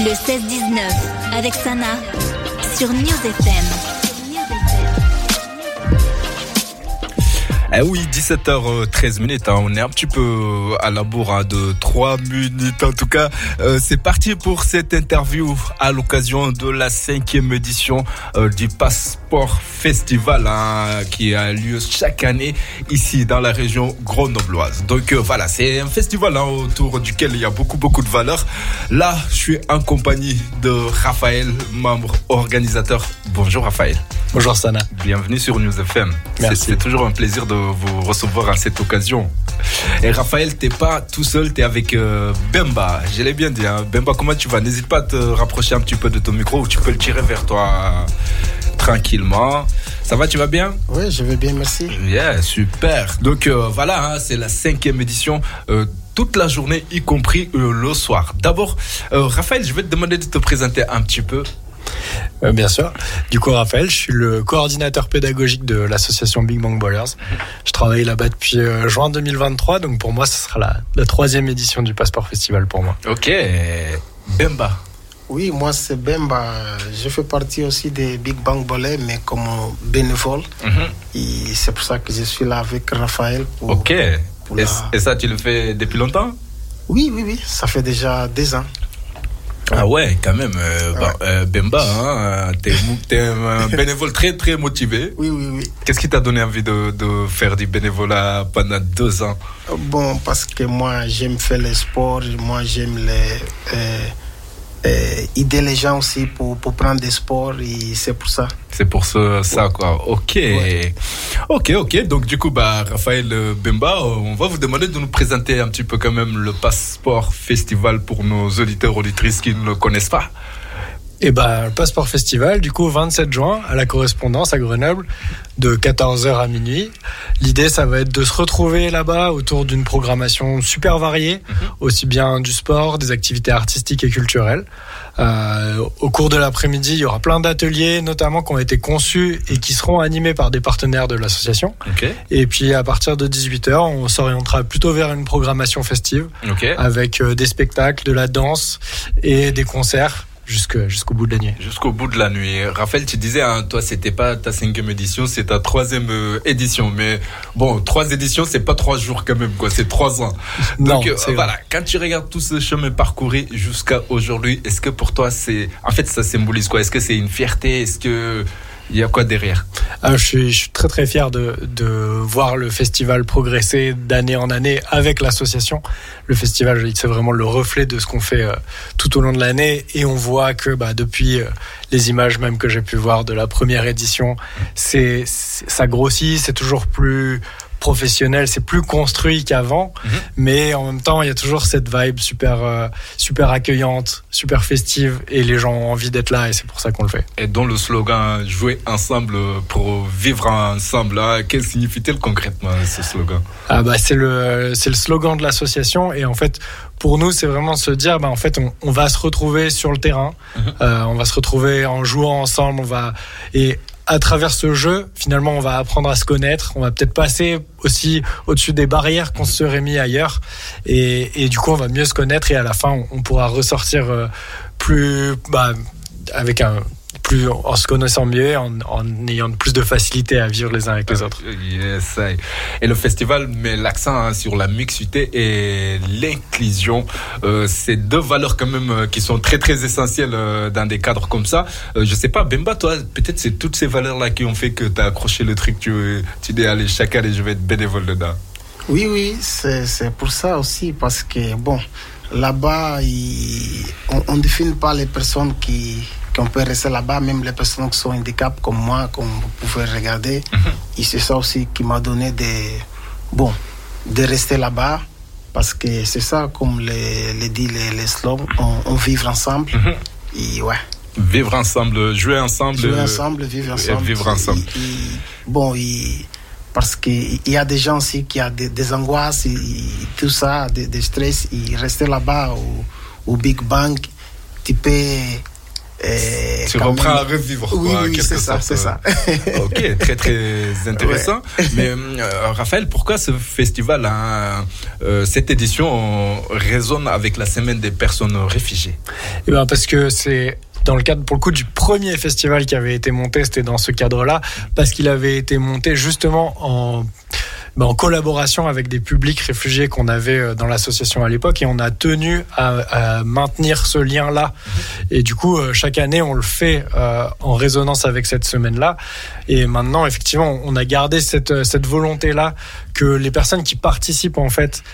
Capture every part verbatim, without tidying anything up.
Le seize dix-neuf avec Sana sur News F M. Eh oui, dix-sept heures treize minutes, hein, on est un petit peu à la bourre hein, de trois minutes. En tout cas, euh, c'est parti pour cette interview à l'occasion de la cinquième édition euh, du Passeport Festival hein, qui a lieu chaque année ici dans la région grenobloise. Donc euh, voilà, c'est un festival hein, autour duquel il y a beaucoup beaucoup de valeurs. Là, je suis en compagnie de Raphaël, membre organisateur. Bonjour Raphaël. Bonjour Sana. Bienvenue sur News F M. Merci. C'est, c'est toujours un plaisir de vous recevoir à cette occasion. Et Raphaël, t'es pas tout seul, t'es avec euh, Bemba. Je l'ai bien dit. Hein. Bemba, comment tu vas? N'hésite pas à te rapprocher un petit peu de ton micro ou tu peux le tirer vers toi euh, tranquillement. Ça va, tu vas bien? Oui, je vais bien, merci. Yeah, super. Donc euh, voilà, hein, c'est la cinquième édition. Euh, toute la journée, y compris euh, le soir. D'abord, euh, Raphaël, je vais te demander de te présenter un petit peu. Euh, bien sûr. Du coup, Raphaël, je suis le coordinateur pédagogique de l'association Big Bang Ballers. Je travaille là-bas depuis euh, juin deux mille vingt-trois, donc pour moi, ce sera la, la troisième édition du Passeport Festival pour moi. Ok, Bemba. Oui, moi c'est Bemba. Je fais partie aussi des Big Bang Ballers, mais comme bénévole. Mm-hmm. Et c'est pour ça que je suis là avec Raphaël. Pour, ok. Pour et, la... et ça, tu le fais depuis longtemps? Oui, oui, oui. Ça fait déjà deux ans. Ah ouais, quand même. Euh, ouais. bah, euh, Bemba, hein, t'es, t'es un bénévole très très motivé. Oui, oui, oui. Qu'est-ce qui t'a donné envie de, de faire du bénévolat pendant deux ans? Bon, parce que moi j'aime faire le sport, moi j'aime les, euh, euh, aider les gens aussi pour, pour prendre des sports et c'est pour ça. C'est pour ça, ça quoi. Ok. Ouais. Ok, ok. Donc du coup, bah, Raphaël Bemba, on va vous demander de nous présenter un petit peu quand même le Passeport Festival pour nos auditeurs, auditrices qui ne le connaissent pas. Et bah, le Passeport Festival, du coup, vingt-sept juin, à la Correspondance à Grenoble, de quatorze heures à minuit. L'idée, ça va être de se retrouver là-bas autour d'une programmation super variée, mm-hmm. aussi bien du sport, des activités artistiques et culturelles. Euh, au cours de l'après-midi, il y aura plein d'ateliers, notamment qui ont été conçus et qui seront animés par des partenaires de l'association. Okay. Et puis, à partir de dix-huit heures, on s'orientera plutôt vers une programmation festive, okay. avec euh, des spectacles, de la danse et des concerts. Jusque, jusqu'au bout de la nuit. Jusqu'au bout de la nuit. Raphaël, tu disais, hein, toi, c'était pas ta cinquième édition, c'est ta troisième euh, édition. Mais bon, trois éditions, c'est pas trois jours quand même, quoi. C'est trois ans. Non, donc, euh, c'est voilà. Quand tu regardes tout ce chemin parcouru jusqu'à aujourd'hui, est-ce que pour toi, c'est, en fait, ça symbolise quoi? Est-ce que c'est une fierté? Est-ce que il y a quoi derrière? Ah, je, suis, je suis très très fier de, de voir le festival progresser d'année en année avec l'association. Le festival, c'est vraiment le reflet de ce qu'on fait euh, tout au long de l'année et on voit que bah, depuis euh, les images même que j'ai pu voir de la première édition, c'est, c'est, ça grossit, c'est toujours plus professionnel, c'est plus construit qu'avant, mmh. mais en même temps, il y a toujours cette vibe super, euh, super accueillante, super festive, et les gens ont envie d'être là, et c'est pour ça qu'on le fait. Et dont le slogan « Jouer ensemble pour vivre ensemble », hein, quel signifie-t-il concrètement, ce slogan? Ah bah, c'est le, c'est le slogan de l'association, et en fait, pour nous, c'est vraiment se dire, bah, en fait, on, on va se retrouver sur le terrain, mmh. euh, on va se retrouver en jouant ensemble, on va... Et à travers ce jeu, finalement, on va apprendre à se connaître. On va peut-être passer aussi au-dessus des barrières qu'on se serait mis ailleurs. Et, et du coup, on va mieux se connaître. Et à la fin, on, on pourra ressortir euh, plus, bah, avec un, plus, en se connaissant mieux, en, en ayant plus de facilité à vivre les uns avec les autres. Yes. Et le festival met l'accent hein, sur la mixité et l'inclusion. Euh, c'est deux valeurs quand même qui sont très très essentielles euh, dans des cadres comme ça. Euh, je sais pas, Bemba, toi, peut-être c'est toutes ces valeurs-là qui ont fait que tu as accroché le truc. Tu, tu dis, allez, chaque année, je vais être bénévole dedans. Oui, oui, c'est, c'est pour ça aussi, parce que, bon, là-bas, il, on ne définit pas les personnes qui... qu'on peut rester là-bas, même les personnes qui sont handicapées comme moi, comme vous pouvez regarder. Mm-hmm. Et c'est ça aussi qui m'a donné des, bon, de rester là-bas, parce que c'est ça, comme les, les dit les, les slogans, on, on vivre ensemble. Mm-hmm. Et ouais. Vivre ensemble, jouer ensemble. Jouer ensemble, vivre ensemble. Vivre ensemble. Et, et, bon, et, parce qu'il y a des gens aussi qui ont des, des angoisses, et, et tout ça, des, des stress, et rester là-bas au, au Big Bang, tu peux Et tu reprends même... à revivre. Oui, quoi, oui, c'est ça, sorte. c'est ça. Ok, très très intéressant. Ouais. Mais euh, Raphaël, pourquoi ce festival, hein, euh, cette édition résonne avec la semaine des personnes réfugiées? Eh ben parce que c'est dans le cadre, pour le coup, du premier festival qui avait été monté, c'était dans ce cadre-là, parce qu'il avait été monté justement en... Ben, en collaboration avec des publics réfugiés qu'on avait dans l'association à l'époque, et on a tenu à, à maintenir ce lien-là. Et du coup, chaque année, on le fait euh, en résonance avec cette semaine-là. Et maintenant, effectivement, on a gardé cette, cette volonté-là que les personnes qui participent en fait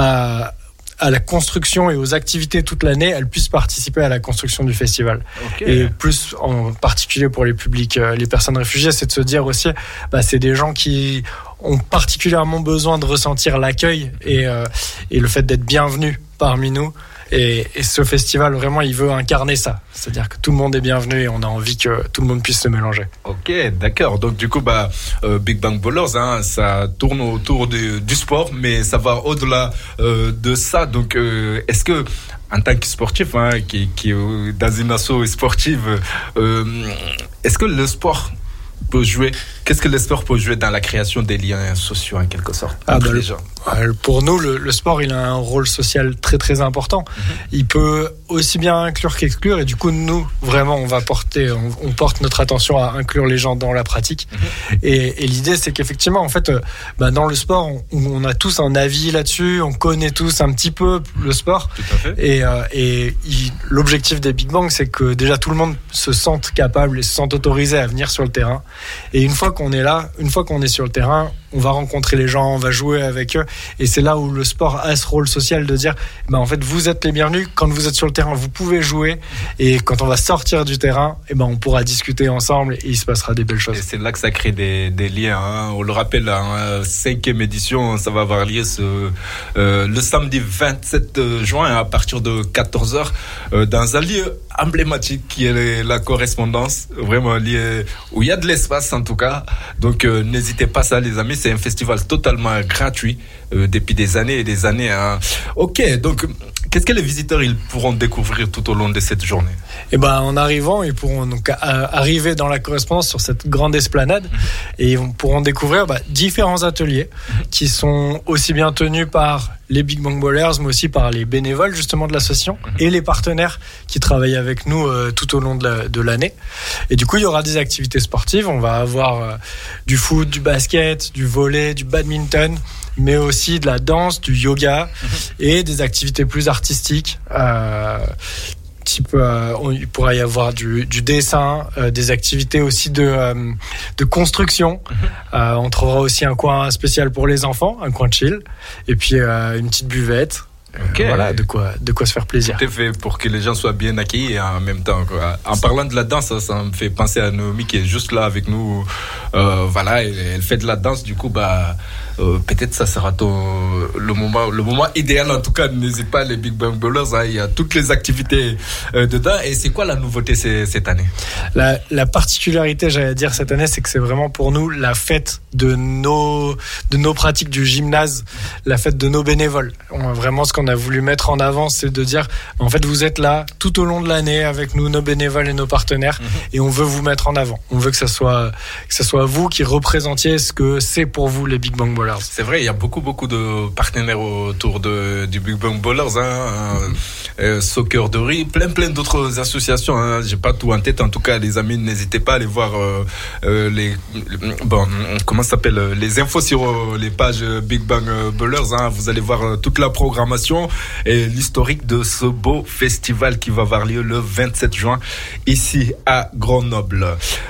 à à la construction et aux activités toute l'année, elles puissent participer à la construction du festival. Okay. Et plus en particulier pour les publics, les personnes réfugiées, c'est de se dire aussi, bah, c'est des gens qui ont particulièrement besoin de ressentir l'accueil et, euh, et le fait d'être bienvenus parmi nous. Et, et ce festival, vraiment, il veut incarner ça. C'est-à-dire que tout le monde est bienvenu et on a envie que tout le monde puisse se mélanger. Ok, d'accord. Donc, du coup, bah, euh, Big Bang Ballers, hein, ça tourne autour du, du sport, mais ça va au-delà euh, de ça. Donc, euh, est-ce que, en tant que sportif, hein, qui, qui est dans une asso sportive, euh, est-ce que le sport peut jouer, qu'est-ce que le sport peut jouer dans la création des liens sociaux en quelque sorte ah entre bah, les gens? Pour nous, le, le sport, il a un rôle social très très important. Mm-hmm. Il peut aussi bien inclure qu'exclure, et du coup, nous, vraiment, on va porter, on, on porte notre attention à inclure les gens dans la pratique. Mm-hmm. Et, et l'idée, c'est qu'effectivement, en fait, bah, dans le sport, on, on a tous un avis là-dessus, on connaît tous un petit peu le sport. Tout à fait. Et, euh, et il, l'objectif des Big Bang, c'est que déjà tout le monde se sente capable et se sente autorisé à venir sur le terrain. Et une fois qu'on est là, une fois qu'on est sur le terrain, on va rencontrer les gens, on va jouer avec eux. Et c'est là où le sport a ce rôle social de dire, ben en fait, vous êtes les bienvenus. Quand vous êtes sur le terrain, vous pouvez jouer. Et quand on va sortir du terrain, et ben on pourra discuter ensemble et il se passera des belles choses. Et c'est là que ça crée des, des liens. Hein. On le rappelle, hein, cinquième édition, ça va avoir lieu ce, euh, le samedi vingt-sept juin à partir de quatorze heures euh, dans un lieu emblématique qui est la correspondance, vraiment un lieu où il y a de l'espace en tout cas. Donc euh, n'hésitez pas ça les amis, c'est un festival totalement gratuit euh, depuis des années et des années. Hein. Ok, donc qu'est-ce que les visiteurs ils pourront découvrir tout au long de cette journée? Eh ben, en arrivant, ils pourront donc à, arriver dans la correspondance sur cette grande esplanade mmh. et ils pourront découvrir bah, différents ateliers mmh. qui sont aussi bien tenus par les Big Bang Ballers, mais aussi par les bénévoles justement de l'association mmh. et les partenaires qui travaillent avec nous euh, tout au long de, la, de l'année. Et du coup, il y aura des activités sportives. On va avoir euh, du foot, du basket, du volley, du badminton, mais aussi de la danse, du yoga mmh. et des activités plus artistiques. Euh, type, euh, on, il pourra y avoir du, du dessin, euh, des activités aussi de, euh, de construction. Mmh. Euh, on trouvera aussi un coin spécial pour les enfants, un coin chill, et puis euh, une petite buvette. Okay. Euh, voilà, de quoi, de quoi se faire plaisir. Tout est fait pour que les gens soient bien accueillis et en même temps, quoi. En parlant de la danse, ça, ça me fait penser à Naomi qui est juste là avec nous. Euh, voilà, elle, elle fait de la danse, du coup, bah, euh, peut-être ça sera ton, le moment, le moment idéal. En tout cas, n'hésite pas, les Big Bang Ballers, hein, il y a toutes les activités euh, dedans. Et c'est quoi la nouveauté c- cette année? La, la particularité, j'allais dire, cette année, c'est que c'est vraiment pour nous la fête de nos, de nos pratiques du gymnase, la fête de nos bénévoles. On a vraiment ce qu'on on a voulu mettre en avant, c'est de dire en fait vous êtes là tout au long de l'année avec nous, nos bénévoles et nos partenaires, mmh. et on veut vous mettre en avant. On veut que ça soit que ça soit vous qui représentiez ce que c'est pour vous les Big Bang Ballers. C'est vrai, il y a beaucoup beaucoup de partenaires autour de du Big Bang Ballers, hein, mmh. euh, Soccer de Riz, plein plein d'autres associations. Hein. J'ai pas tout en tête, en tout cas les amis, n'hésitez pas à aller voir euh, euh, les, les bon comment ça s'appelle les infos sur euh, les pages Big Bang Ballers. Hein. Vous allez voir euh, toute la programmation et l'historique de ce beau festival qui va avoir lieu le vingt-sept juin ici à Grenoble.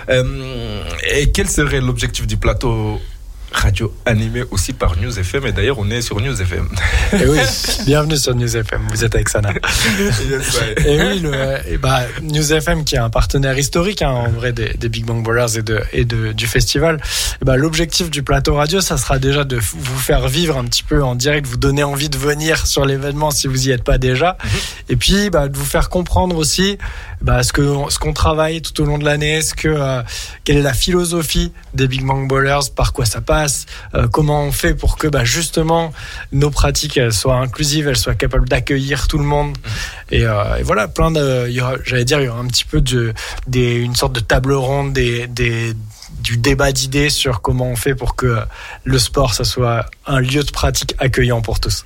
Euh, et quel serait l'objectif du plateau radio animé aussi par News F M? Et d'ailleurs on est sur News F M. Et oui, bienvenue sur News F M, vous êtes avec Sana. Yes, ouais. Et oui, le, et bah, News F M qui est un partenaire historique hein, en vrai des, des Big Bang Ballers et, de, et de, du festival. Et bah, l'objectif du plateau radio, ça sera déjà de vous faire vivre un petit peu en direct, vous donner envie de venir sur l'événement si vous y êtes pas déjà, mm-hmm. et puis bah, de vous faire comprendre aussi bah, ce, que, ce qu'on travaille tout au long de l'année, ce que, euh, quelle est la philosophie des Big Bang Ballers, par quoi ça passe, place, euh, comment on fait pour que bah, justement nos pratiques elles soient inclusives, elles soient capables d'accueillir tout le monde. Mmh. Et, euh, et voilà, plein de, il y aura, j'allais dire, il y aura un petit peu de, des, une sorte de table ronde, des, des, du débat d'idées sur comment on fait pour que le sport, ça soit un lieu de pratique accueillant pour tous.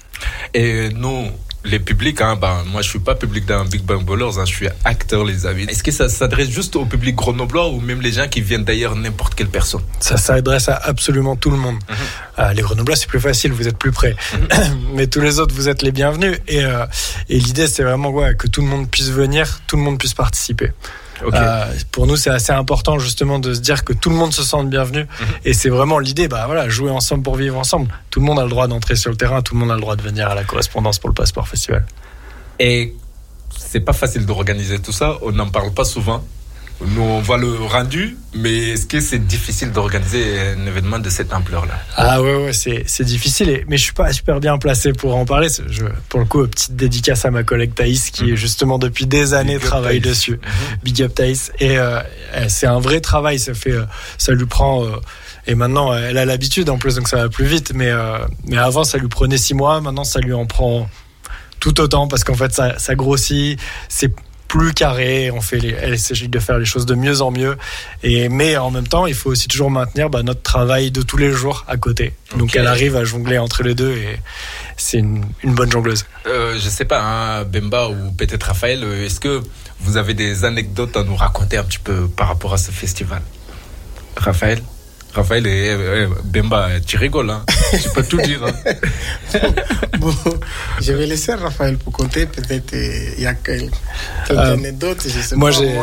Et nous, les publics, hein, ben, moi je suis pas public d'un Big Bang Ballers, hein, je suis acteur, les amis. Est-ce que ça s'adresse juste au public grenoblois ou même les gens qui viennent d'ailleurs, n'importe quelle personne? Ça s'adresse à absolument tout le monde. Mmh. Euh, les grenoblois, c'est plus facile, vous êtes plus près. Mmh. Mais tous les autres, vous êtes les bienvenus. Et, euh, et l'idée, c'est vraiment ouais, que tout le monde puisse venir, tout le monde puisse participer. Okay. Euh, pour nous, c'est assez important justement de se dire que tout le monde se sente bienvenu. Mmh. Et c'est vraiment l'idée, bah voilà, jouer ensemble pour vivre ensemble. Tout le monde a le droit d'entrer sur le terrain, tout le monde a le droit de venir à la correspondance pour le Passeport Festival. Et c'est pas facile d'organiser tout ça, on n'en parle pas souvent. Nous, on voit le rendu, mais est-ce que c'est difficile d'organiser un événement de cette ampleur-là? Ah ouais, ouais, c'est, c'est difficile, et, mais je suis pas super bien placé pour en parler. Je, pour le coup, petite dédicace à ma collègue Thaïs, qui mmh. justement depuis des années Big travaille dessus. Mmh. Big up Thaïs. Et euh, c'est un vrai travail, ça fait, ça lui prend... Euh, et maintenant, elle a l'habitude en plus, donc ça va plus vite. Mais, euh, mais avant, ça lui prenait six mois, maintenant, ça lui en prend tout autant, parce qu'en fait, ça, ça grossit, c'est plus carré, on fait les, elle essaie de faire les choses de mieux en mieux, et, mais en même temps il faut aussi toujours maintenir bah, notre travail de tous les jours à côté, donc okay. Elle arrive à jongler entre les deux et c'est une, une bonne jongleuse. euh, je sais pas, hein, Bemba ou peut-être Raphaël, est-ce que vous avez des anecdotes à nous raconter un petit peu par rapport à ce festival? Raphaël Raphaël et eh, Bemba, tu rigoles, hein. Tu peux tout dire. Hein. Bon, je vais laisser Raphaël pour compter. Peut-être il y a quelques euh, anecdotes. Je sais moi, pas, j'ai, moi.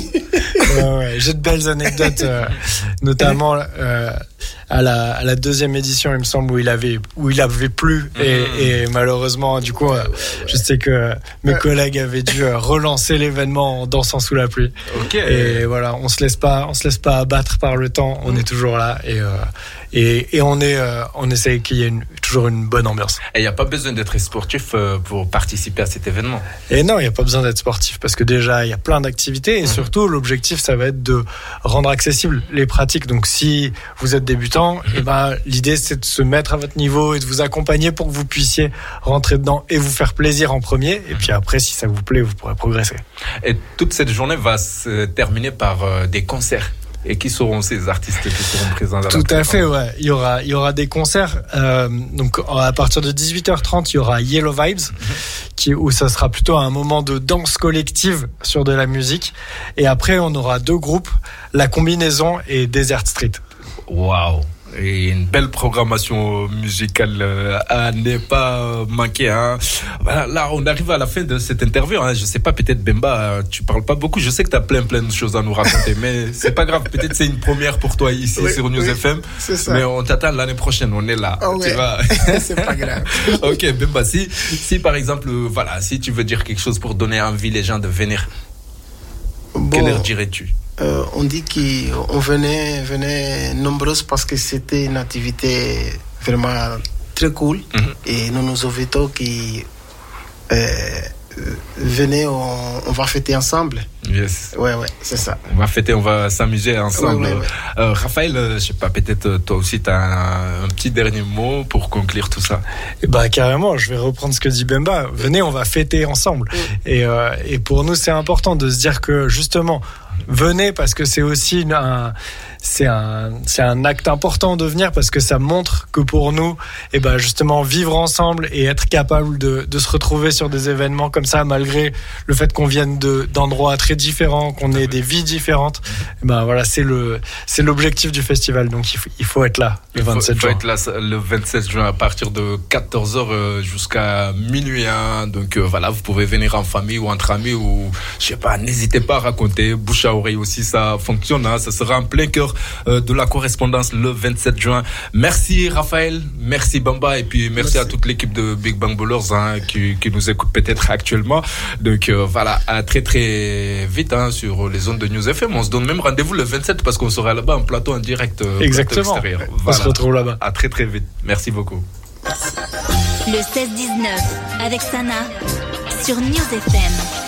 ouais, ouais, j'ai de belles anecdotes, euh, notamment euh, à la à la deuxième édition, il me semble, où il avait où il avait plu et, mmh. et malheureusement, du coup, euh, je sais que mes collègues avaient dû euh, relancer l'événement en dansant sous la pluie. Okay. Et voilà, on se laisse pas, on se laisse pas abattre par le temps. On mmh. est toujours là et euh, et, et on est euh, on essaie qu'il y ait une, toujours une bonne ambiance. Et il n'y a pas besoin d'être sportif euh, pour participer à cet événement. Et non, il n'y a pas besoin d'être sportif parce que déjà il y a plein d'activités et mmh. surtout l'objectif ça va être de rendre accessibles les pratiques. Donc si vous êtes débutant, mmh. et ben l'idée c'est de se mettre à votre niveau et de vous accompagner pour que vous puissiez rentrer dedans et vous faire plaisir en premier. Et puis après, si ça vous plaît, vous pourrez progresser. Et toute cette journée va se terminer par euh, des concerts. Et qui seront ces artistes qui seront présents? Tout à fait, ouais. Il y aura, il y aura des concerts. Euh, donc, à partir de dix-huit heures trente, il y aura Yellow Vibes, mm-hmm. qui, où ça sera plutôt un moment de danse collective sur de la musique. Et après, on aura deux groupes, La Combinaison et Desert Street. Waouh! Et une belle programmation musicale à ne pas manquer, hein. Voilà, là on arrive à la fin de cette interview, hein. Je sais pas, peut-être Bemba, tu parles pas beaucoup, je sais que tu as plein plein de choses à nous raconter, mais c'est pas grave, peut-être c'est une première pour toi ici, oui, sur News oui, F M, c'est ça. Mais on t'attend l'année prochaine, on est là. Oh tu ouais. vois. C'est pas grave. Ok Bemba, si, si par exemple, voilà, si tu veux dire quelque chose pour donner envie les gens de venir, bon. Que leur dirais-tu? Euh, on dit qu'on venait, venait nombreuses parce que c'était une activité vraiment très cool. Mm-hmm. Et nous nous invitons qui euh, venez, on, on va fêter ensemble. Yes. Ouais, ouais, c'est ça. On va fêter, on va s'amuser ensemble. Ouais, ouais, ouais. Euh, Raphaël, je sais pas, peut-être toi aussi, tu as un, un petit dernier mot pour conclure tout ça. Et bah carrément, je vais reprendre ce que dit Bemba. Venez, on va fêter ensemble. Mm. Et, euh, et pour nous, c'est important de se dire que justement, venez parce que c'est aussi une, un, c'est un, c'est un acte important de venir parce que ça montre que pour nous, et ben justement vivre ensemble et être capable de, de se retrouver sur des événements comme ça malgré le fait qu'on vienne de, d'endroits très différents, qu'on ait des vies différentes. Et ben voilà, c'est le, c'est l'objectif du festival. Donc il faut, il faut être là le vingt-sept juin. Il faut être là le vingt-sept juin à partir de quatorze heures jusqu'à minuit. Hein. Donc euh, voilà, vous pouvez venir en famille ou entre amis ou je sais pas, n'hésitez pas à raconter. Bouche à oreille aussi, ça fonctionne. Hein. Ça sera en plein cœur euh, de la correspondance le vingt-sept juin. Merci Raphaël, merci Bemba et puis merci, merci. à toute l'équipe de Big Bang Ballers hein, qui, qui nous écoute peut-être actuellement. Donc euh, voilà, à très très vite hein, sur les ondes de News F M. On se donne même rendez-vous le vingt-sept parce qu'on sera là-bas en plateau en direct. Euh, Exactement. Extérieur. On voilà. se retrouve là-bas. À très très vite. Merci beaucoup. Le seize dix-neuf avec Sana sur News F M.